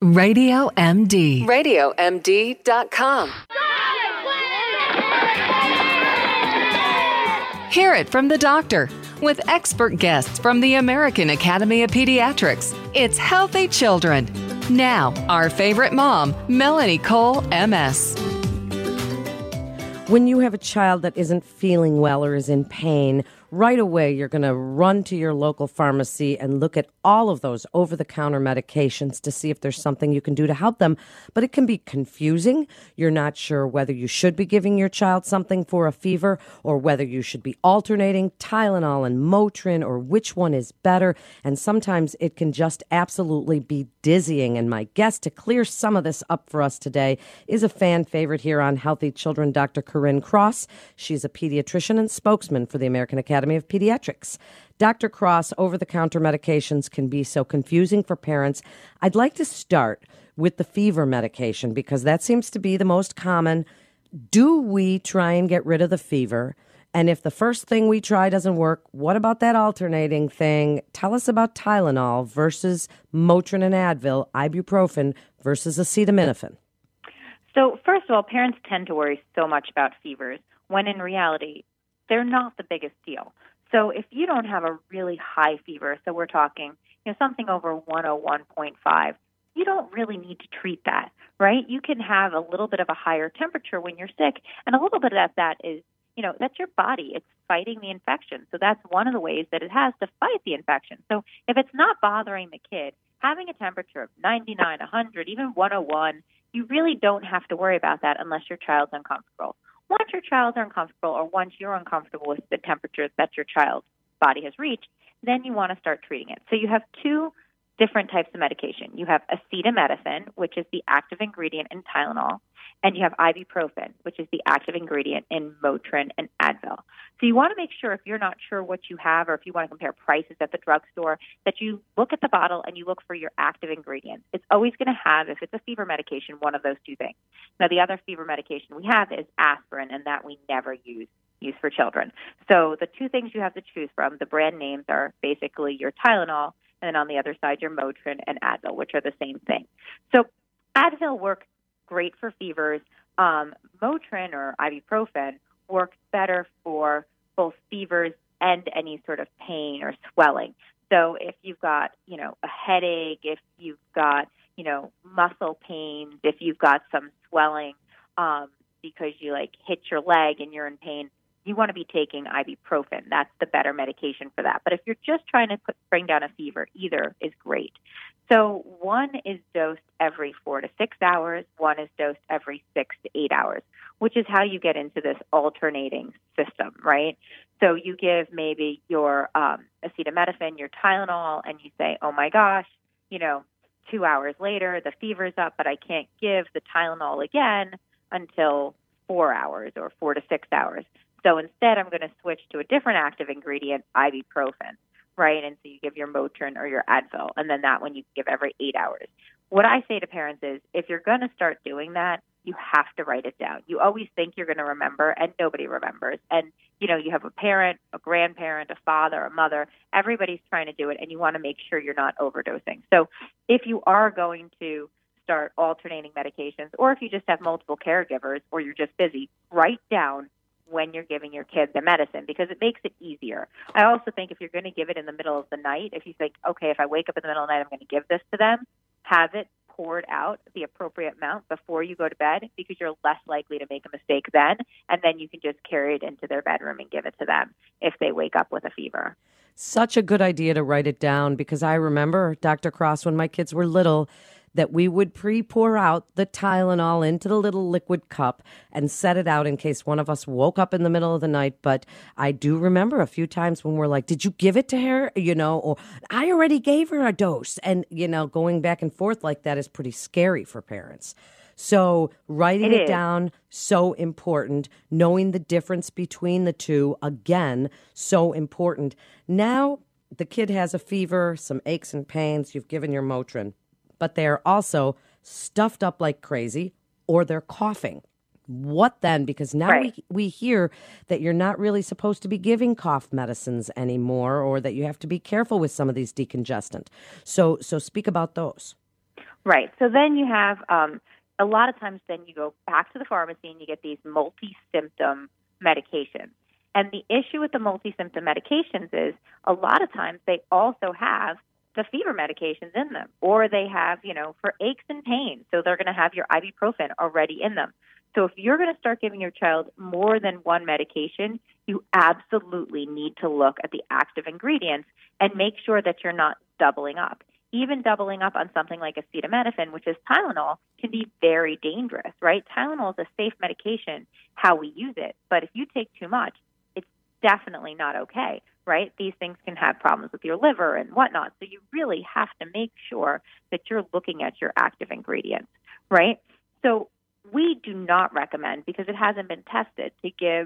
Radio MD. RadioMD.com. Hear it from the doctor with expert guests from the American Academy of Pediatrics. It's Healthy Children. Now, our favorite mom, Melanie Cole, MS. When you have a child that isn't feeling well or is in pain, right away you're going to run to your local pharmacy and look at all of those over-the-counter medications to see if there's something you can do to help them. But it can be confusing. You're not sure whether you should be giving your child something for a fever or whether you should be alternating Tylenol and Motrin or which one is better. And sometimes it can just absolutely be dizzying. And my guest to clear some of this up for us today is a fan favorite here on Healthy Children, Dr. Corinne Cross. She's a pediatrician and spokesman for the American Academy of Pediatrics. Dr. Cross, over-the-counter medications can be so confusing for parents. I'd like to start with the fever medication because that seems to be the most common. Do we try and get rid of the fever? And if the first thing we try doesn't work, what about that alternating thing? Tell us about Tylenol versus Motrin and Advil, ibuprofen versus acetaminophen. So first of all, parents tend to worry so much about fevers when in reality, they're not the biggest deal. So if you don't have a really high fever, so we're talking, something over 101.5, you don't really need to treat that, right? You can have a little bit of a higher temperature when you're sick, and a little bit of that is, that's your body. It's fighting the infection. So that's one of the ways that it has to fight the infection. So if it's not bothering the kid, having a temperature of 99, 100, even 101, you really don't have to worry about that unless your child's uncomfortable. Once your child's uncomfortable or once you're uncomfortable with the temperature that your child's body has reached, then you want to start treating it. So you have two different types of medication. You have acetaminophen, which is the active ingredient in Tylenol, and you have ibuprofen, which is the active ingredient in Motrin and Advil. So you want to make sure, if you're not sure what you have or if you want to compare prices at the drugstore, that you look at the bottle and you look for your active ingredients. It's always going to have, if it's a fever medication, one of those two things. Now, the other fever medication we have is aspirin, and that we never use for children. So the two things you have to choose from, the brand names are basically your Tylenol, and then on the other side, your Motrin and Advil, which are the same thing. So Advil works great for fevers. Motrin or ibuprofen works better for both fevers and any sort of pain or swelling. So if you've got, a headache, if you've got, muscle pains, if you've got some swelling because you hit your leg and you're in pain, you want to be taking ibuprofen. That's the better medication for that. But if you're just trying to bring down a fever, either is great. So one is dosed every 4 to 6 hours. One is dosed every 6 to 8 hours, which is how you get into this alternating system, right? So you give maybe your acetaminophen, your Tylenol, and you say, oh my gosh, 2 hours later, the fever's up, but I can't give the Tylenol again until 4 hours or 4 to 6 hours. So instead, I'm going to switch to a different active ingredient, ibuprofen, right? And so you give your Motrin or your Advil, and then that one you give every 8 hours. What I say to parents is, if you're going to start doing that, you have to write it down. You always think you're going to remember, and nobody remembers. And, you have a parent, a grandparent, a father, a mother. Everybody's trying to do it, and you want to make sure you're not overdosing. So if you are going to start alternating medications, or if you just have multiple caregivers or you're just busy, write down when you're giving your kid the medicine, because it makes it easier. I also think if you're going to give it in the middle of the night, if you think, okay, if I wake up in the middle of the night, I'm going to give this to them, have it poured out the appropriate amount before you go to bed, because you're less likely to make a mistake then, and then you can just carry it into their bedroom and give it to them if they wake up with a fever. Such a good idea to write it down, because I remember, Dr. Cross, when my kids were little, that we would pour out the Tylenol into the little liquid cup and set it out in case one of us woke up in the middle of the night. But I do remember a few times when we're like, did you give it to her? Or I already gave her a dose. And, going back and forth like that is pretty scary for parents. So writing it down, so important. Knowing the difference between the two, again, so important. Now the kid has a fever, some aches and pains. You've given your Motrin, but they're also stuffed up like crazy, or they're coughing. What then? Because now we hear that you're not really supposed to be giving cough medicines anymore, or that you have to be careful with some of these decongestant. So speak about those. Right. So then you have a lot of times then you go back to the pharmacy and you get these multi-symptom medications. And the issue with the multi-symptom medications is a lot of times they also have the fever medications in them, or they have, for aches and pains. So they're going to have your ibuprofen already in them. So if you're going to start giving your child more than one medication, you absolutely need to look at the active ingredients and make sure that you're not doubling up. Even doubling up on something like acetaminophen, which is Tylenol, can be very dangerous, right? Tylenol is a safe medication, how we use it. But if you take too much, it's definitely not okay, right? These things can have problems with your liver and whatnot. So you really have to make sure that you're looking at your active ingredients, right? So we do not recommend, because it hasn't been tested, to give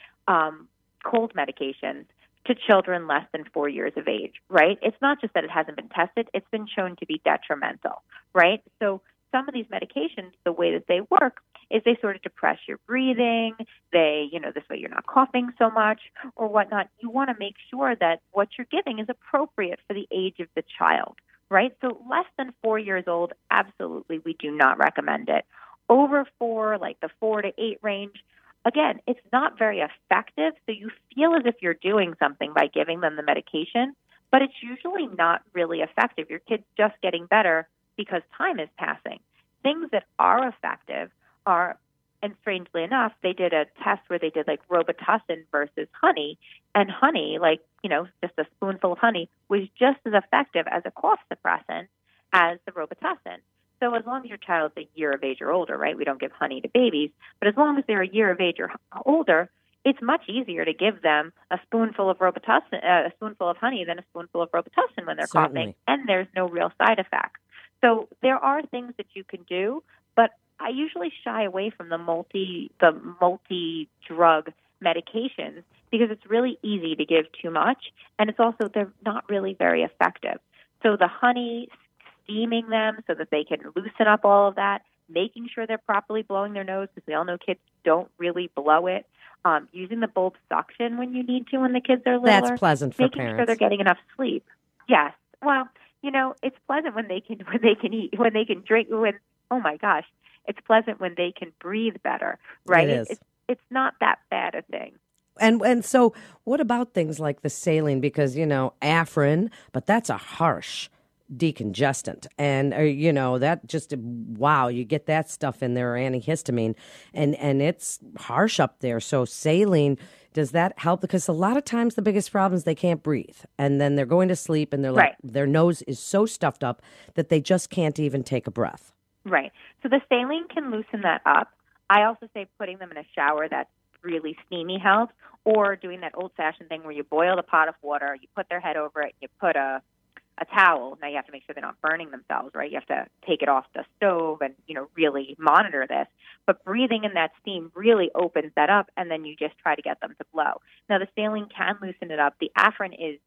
cold medications to children less than 4 years of age, right? It's not just that it hasn't been tested, it's been shown to be detrimental, right? So some of these medications, the way that they work is they sort of depress your breathing. They, this way you're not coughing so much or whatnot. You want to make sure that what you're giving is appropriate for the age of the child, right? So less than 4 years old, absolutely, we do not recommend it. Over 4, like the 4 to 8 range, again, it's not very effective, so you feel as if you're doing something by giving them the medication, but it's usually not really effective. Your kid's just getting better because time is passing. Things that are effective are, and strangely enough, they did a test where they did like Robitussin versus honey, and honey, just a spoonful of honey, was just as effective as a cough suppressant as the Robitussin. So as long as your child's a year of age or older, right? We don't give honey to babies, but as long as they're a year of age or older, it's much easier to give them a spoonful of Robitussin, a spoonful of honey than a spoonful of Robitussin when they're coughing, and there's no real side effects. So there are things that you can do, but I usually shy away from the multi-drug medications because it's really easy to give too much, and it's also, they're not really very effective. So the honey, steaming them so that they can loosen up all of that, making sure they're properly blowing their nose, because we all know kids don't really blow it, using the bulb suction when you need to when the kids are littler. That's pleasant for making parents. Making sure they're getting enough sleep. Yes. Well, it's pleasant when they can eat, when they can drink, oh my gosh, it's pleasant when they can breathe better, right? It is. It's not that bad a thing. And so what about things like the saline? Because, Afrin, but that's a harsh decongestant, and that just, wow, you get that stuff in there, or antihistamine, and it's harsh up there. So saline, does that help? Because a lot of times the biggest problem is they can't breathe, and then they're going to sleep, and they're like, their nose is so stuffed up that they just can't even take a breath. Right. So the saline can loosen that up. I also say putting them in a shower that's really steamy helps, or doing that old-fashioned thing where you boil a pot of water, you put their head over it, you put a towel. Now you have to make sure they're not burning themselves, right? You have to take it off the stove and, really monitor this. But breathing in that steam really opens that up, and then you just try to get them to blow. Now the saline can loosen it up. The Afrin is,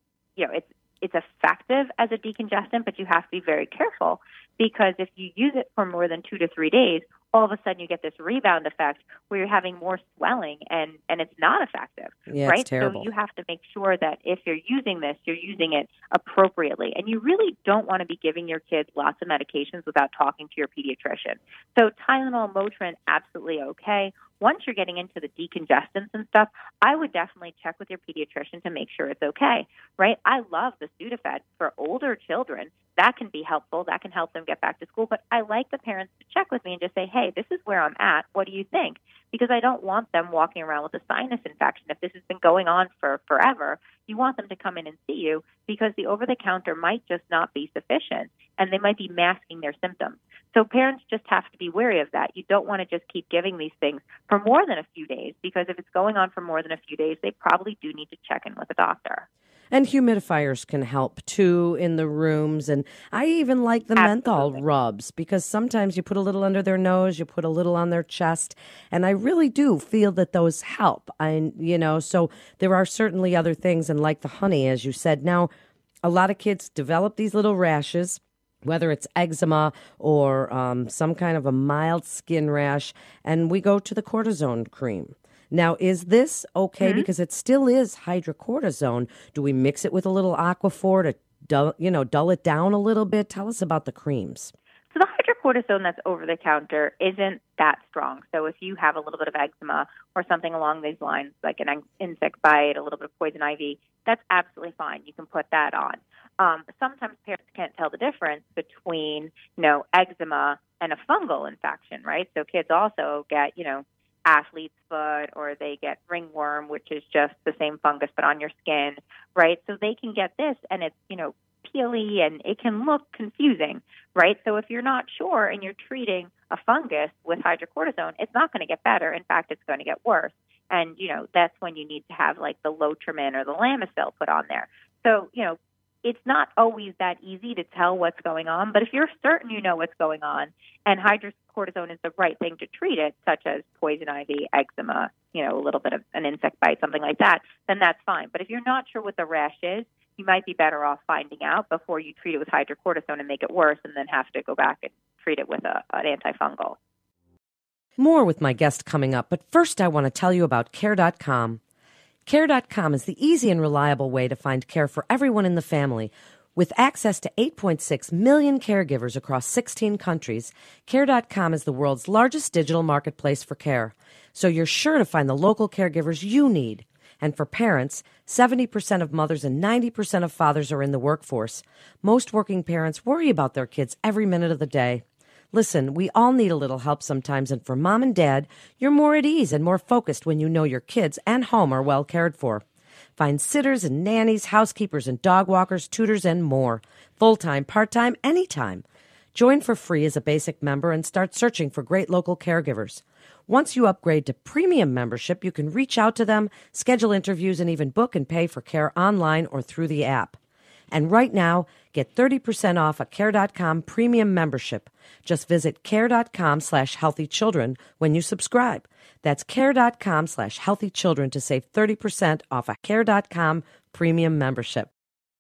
it's effective as a decongestant, but you have to be very careful, because if you use it for more than 2 to 3 days, all of a sudden you get this rebound effect where you're having more swelling, and it's not effective, yeah, right? It's terrible. So you have to make sure that if you're using this, you're using it appropriately. And you really don't want to be giving your kids lots of medications without talking to your pediatrician. So Tylenol, Motrin, absolutely okay. Once you're getting into the decongestants and stuff, I would definitely check with your pediatrician to make sure it's okay, right? I love the Sudafed for older children. That can be helpful. That can help them get back to school. But I like the parents to check with me and just say, hey, this is where I'm at. What do you think? Because I don't want them walking around with a sinus infection. If this has been going on for forever, you want them to come in and see you, because the over-the-counter might just not be sufficient, and they might be masking their symptoms. So parents just have to be wary of that. You don't want to just keep giving these things for more than a few days, because if it's going on for more than a few days, they probably do need to check in with a doctor. And humidifiers can help, too, in the rooms. And I even like the menthol rubs, because sometimes you put a little under their nose, you put a little on their chest, and I really do feel that those help. So there are certainly other things, and like the honey, as you said. Now, a lot of kids develop these little rashes, whether it's eczema or some kind of a mild skin rash, and we go to the cortisone cream. Now, is this okay? Mm-hmm. Because it still is hydrocortisone. Do we mix it with a little Aquaphor to dull it down a little bit? Tell us about the creams. So the hydrocortisone that's over the counter isn't that strong. So if you have a little bit of eczema or something along these lines, like an insect bite, a little bit of poison ivy, that's absolutely fine. You can put that on. Sometimes parents can't tell the difference between, eczema and a fungal infection, right? So kids also get, athlete's foot, or they get ringworm, which is just the same fungus but on your skin, right? So they can get this, and it's, peely, and it can look confusing, right? So if you're not sure and you're treating a fungus with hydrocortisone, it's not going to get better. In fact, it's going to get worse. And, that's when you need to have like the Lotrimin or the Lamisil put on there. So, it's not always that easy to tell what's going on, but if you're certain you know what's going on and hydrocortisone is the right thing to treat it, such as poison ivy, eczema, a little bit of an insect bite, something like that, then that's fine. But if you're not sure what the rash is, you might be better off finding out before you treat it with hydrocortisone and make it worse and then have to go back and treat it with an antifungal. More with my guest coming up, but first I want to tell you about Care.com. Care.com is the easy and reliable way to find care for everyone in the family. With access to 8.6 million caregivers across 16 countries, Care.com is the world's largest digital marketplace for care. So you're sure to find the local caregivers you need. And for parents, 70% of mothers and 90% of fathers are in the workforce. Most working parents worry about their kids every minute of the day. Listen, we all need a little help sometimes, and for mom and dad, you're more at ease and more focused when you know your kids and home are well cared for. Find sitters and nannies, housekeepers and dog walkers, tutors, and more. Full-time, part-time, anytime. Join for free as a basic member and start searching for great local caregivers. Once you upgrade to premium membership, you can reach out to them, schedule interviews, and even book and pay for care online or through the app. And right now, get 30% off a Care.com premium membership. Just visit care.com/healthychildren when you subscribe. That's care.com/healthychildren to save 30% off a Care.com premium membership.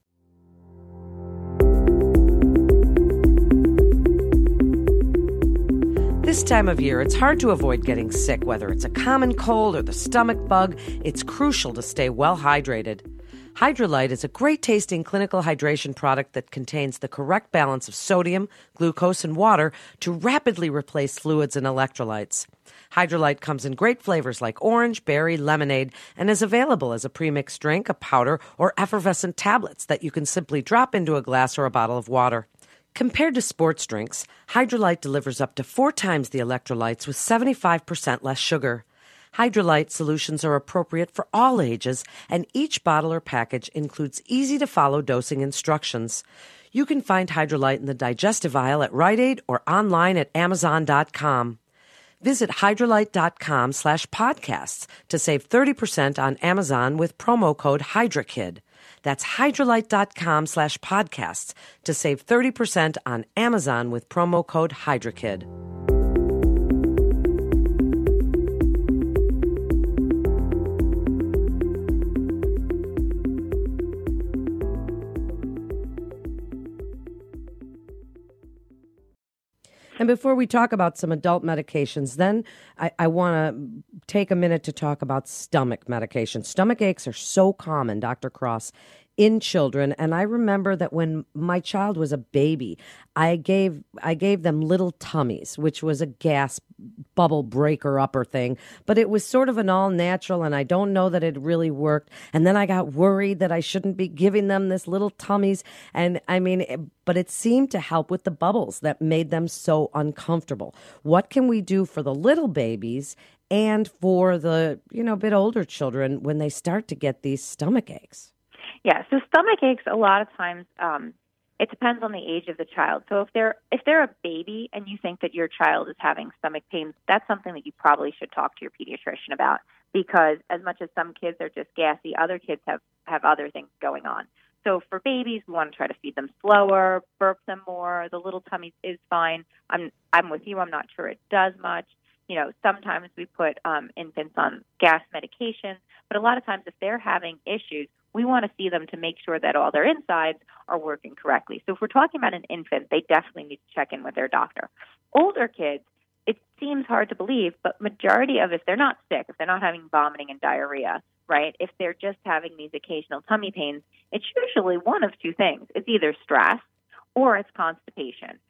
This time of year, it's hard to avoid getting sick, whether it's a common cold or the stomach bug. It's crucial to stay well hydrated. Hydralyte is a great-tasting clinical hydration product that contains the correct balance of sodium, glucose, and water to rapidly replace fluids and electrolytes. Hydralyte comes in great flavors like orange, berry, lemonade, and is available as a premixed drink, a powder, or effervescent tablets that you can simply drop into a glass or a bottle of water. Compared to sports drinks, Hydralyte delivers up to 4 times the electrolytes with 75% less sugar. Hydralyte solutions are appropriate for all ages, and each bottle or package includes easy-to-follow dosing instructions. You can find Hydralyte in the digestive aisle at Rite Aid or online at Amazon.com. Visit Hydralyte.com/podcasts to save 30% on Amazon with promo code HYDRAKID. That's Hydralyte.com/podcasts to save 30% on Amazon with promo code HYDRAKID. And before we talk about some adult medications, then I want to take a minute to talk about stomach medications. Stomach aches are so common, Dr. Cross, in children. And I remember that when my child was a baby, I gave them little tummies, which was a gas bubble breaker upper thing. But it was sort of an all natural, and I don't know that it really worked. And then I got worried that I shouldn't be giving them this little tummies. And but it seemed to help with the bubbles that made them so uncomfortable. What can we do for the little babies and for the, bit older children when they start to get these stomach aches? Yeah, so stomach aches, a lot of times, it depends on the age of the child. So if they're a baby and you think that your child is having stomach pains, that's something that you probably should talk to your pediatrician about, because as much as some kids are just gassy, other kids have other things going on. So for babies, we want to try to feed them slower, burp them more. The little tummies is fine. I'm with you. I'm not sure it does much. Sometimes we put infants on gas medication, but a lot of times if they're having issues, we want to see them to make sure that all their insides are working correctly. So if we're talking about an infant, they definitely need to check in with their doctor. Older kids, it seems hard to believe, but majority of, if they're not sick, if they're not having vomiting and diarrhea, right, if they're just having these occasional tummy pains, it's usually one of two things. It's either stress or it's constipation,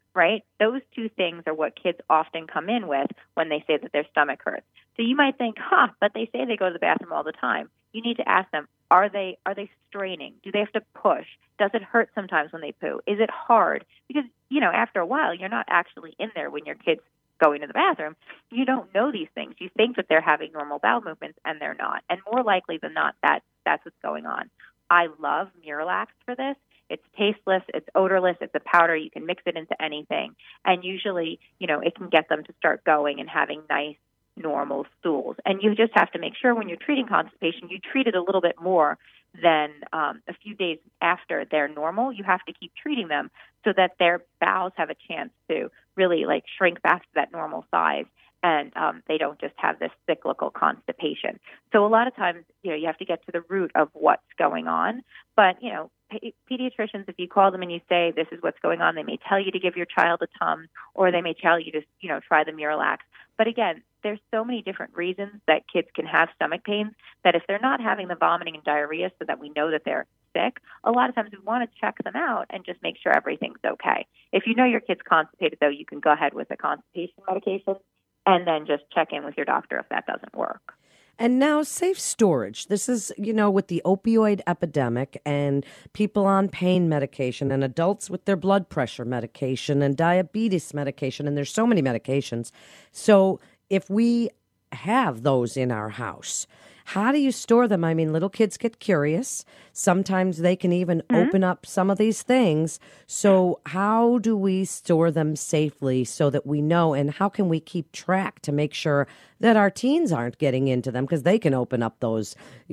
right? Those two things are what kids often come in with when they say that their stomach hurts. So you might think, but they say they go to the bathroom all the time. You need to ask them, are they straining? Do they have to push? Does it hurt sometimes when they poo? Is it hard? Because, after a while, you're not actually in there when your kid's going to the bathroom. You don't know these things. You think that they're having normal bowel movements, and they're not. And more likely than not, that's what's going on. I love Miralax for this. It's tasteless, it's odorless, it's a powder. You can mix it into anything. And usually, it can get them to start going and having nice, normal stools. And you just have to make sure when you're treating constipation, you treat it a little bit more than a few days after they're normal. You have to keep treating them so that their bowels have a chance to really shrink back to that normal size, and they don't just have this cyclical constipation. So a lot of times, you have to get to the root of what's going on. But, pediatricians, if you call them and you say, this is what's going on, they may tell you to give your child a Tums, or they may tell you to, try the Miralax. But again, there's so many different reasons that kids can have stomach pains that if they're not having the vomiting and diarrhea so that we know that they're sick, a lot of times we want to check them out and just make sure everything's okay. If you know your kid's constipated, though, you can go ahead with the constipation medication and then just check in with your doctor if that doesn't work. And now safe storage. This is, with the opioid epidemic and people on pain medication and adults with their blood pressure medication and diabetes medication, and there's so many medications. So if we have those in our house, how do you store them? I mean, little kids get curious. Sometimes they can even open up some of these things. So how do we store them safely so that we know, and how can we keep track to make sure that our teens aren't getting into them, because they can open up those,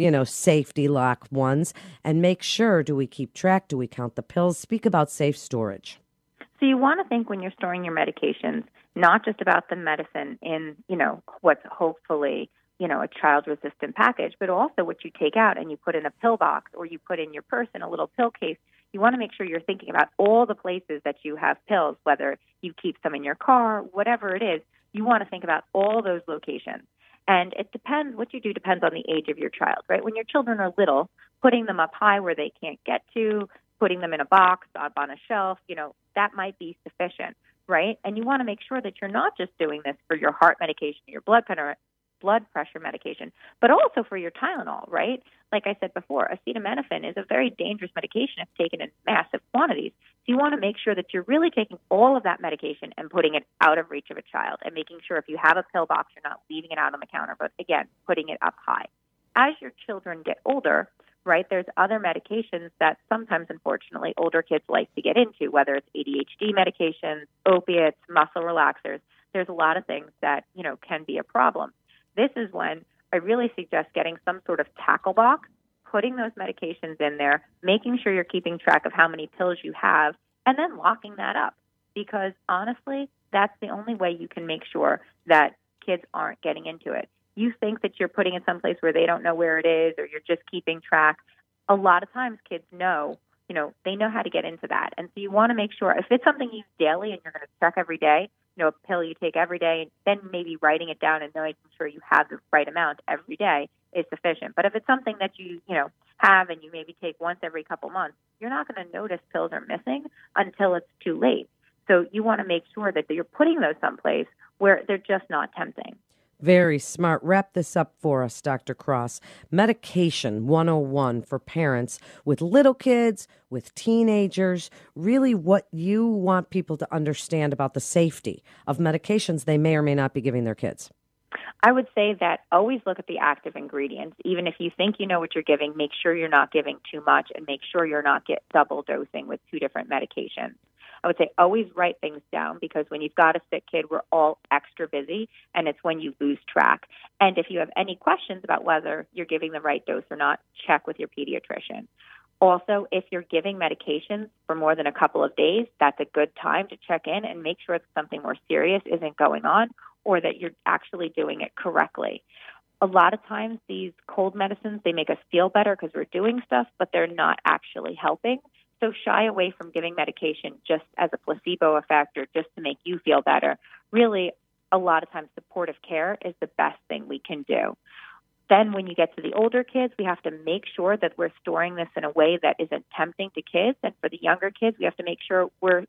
safety lock ones, and make sure, do we keep track? Do we count the pills? Speak about safe storage. So you want to think when you're storing your medications, not just about the medicine in, what's hopefully a child-resistant package, but also what you take out and you put in a pill box or you put in your purse in a little pill case. You want to make sure you're thinking about all the places that you have pills, whether you keep some in your car, whatever it is. You want to think about all those locations. And it depends, what you do depends on the age of your child, right? When your children are little, putting them up high where they can't get to, putting them in a box, up on a shelf, that might be sufficient, right? And you want to make sure that you're not just doing this for your heart medication, your blood pressure medication, but also for your Tylenol, right? Like I said before, acetaminophen is a very dangerous medication if taken in massive quantities. So you want to make sure that you're really taking all of that medication and putting it out of reach of a child, and making sure if you have a pill box, you're not leaving it out on the counter, but again, putting it up high. As your children get older, right, there's other medications that sometimes, unfortunately, older kids like to get into, whether it's ADHD medications, opiates, muscle relaxers. There's a lot of things that, can be a problem. This is when I really suggest getting some sort of tackle box, putting those medications in there, making sure you're keeping track of how many pills you have, and then locking that up. Because honestly, that's the only way you can make sure that kids aren't getting into it. You think that you're putting it someplace where they don't know where it is, or you're just keeping track. A lot of times kids know, they know how to get into that. And so you want to make sure, if it's something you use daily and you're going to check every day, a pill you take every day, then maybe writing it down and making sure you have the right amount every day is sufficient. But if it's something that you have and you maybe take once every couple months, you're not going to notice pills are missing until it's too late. So you want to make sure that you're putting those someplace where they're just not tempting. Very smart. Wrap this up for us, Dr. Cross. Medication 101 for parents with little kids, with teenagers, really what you want people to understand about the safety of medications they may or may not be giving their kids. I would say that always look at the active ingredients. Even if you think you know what you're giving, make sure you're not giving too much, and make sure you're not double dosing with two different medications. I would say always write things down, because when you've got a sick kid, we're all extra busy, and it's when you lose track. And if you have any questions about whether you're giving the right dose or not, check with your pediatrician. Also, if you're giving medications for more than a couple of days, that's a good time to check in and make sure that something more serious isn't going on, or that you're actually doing it correctly. A lot of times these cold medicines, they make us feel better because we're doing stuff, but they're not actually helping. So shy away from giving medication just as a placebo effect or just to make you feel better. Really, a lot of times supportive care is the best thing we can do. Then when you get to the older kids, we have to make sure that we're storing this in a way that isn't tempting to kids. And for the younger kids, we have to make sure we're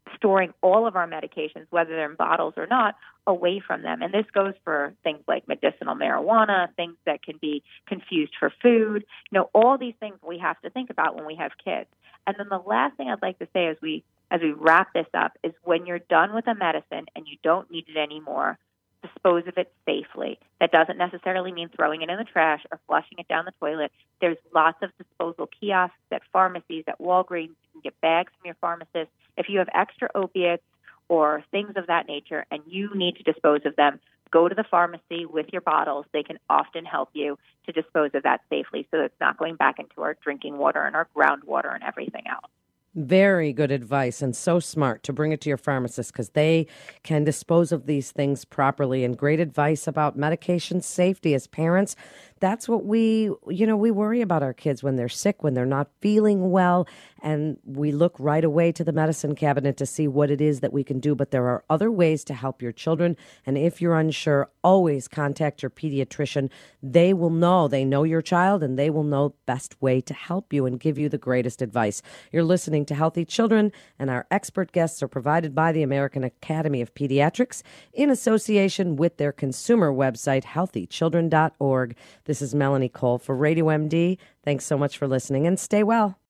storing all of our medications, whether they're in bottles or not, away from them. And this goes for things like medicinal marijuana, things that can be confused for food. All these things we have to think about when we have kids. And then the last thing I'd like to say as we wrap this up is when you're done with a medicine and you don't need it anymore, dispose of it safely. That doesn't necessarily mean throwing it in the trash or flushing it down the toilet. There's lots of disposal kiosks at pharmacies, at Walgreens. You can get bags from your pharmacist. If you have extra opiates or things of that nature and you need to dispose of them, go to the pharmacy with your bottles. They can often help you to dispose of that safely so it's not going back into our drinking water and our groundwater and everything else. Very good advice, and so smart to bring it to your pharmacist because they can dispose of these things properly. And great advice about medication safety as parents. That's what we worry about our kids when they're sick, when they're not feeling well, and we look right away to the medicine cabinet to see what it is that we can do. But there are other ways to help your children. And if you're unsure, always contact your pediatrician. They will know. They know your child, and they will know the best way to help you and give you the greatest advice. You're listening to Healthy Children, and our expert guests are provided by the American Academy of Pediatrics in association with their consumer website, healthychildren.org. This is Melanie Cole for Radio MD. Thanks so much for listening, and stay well.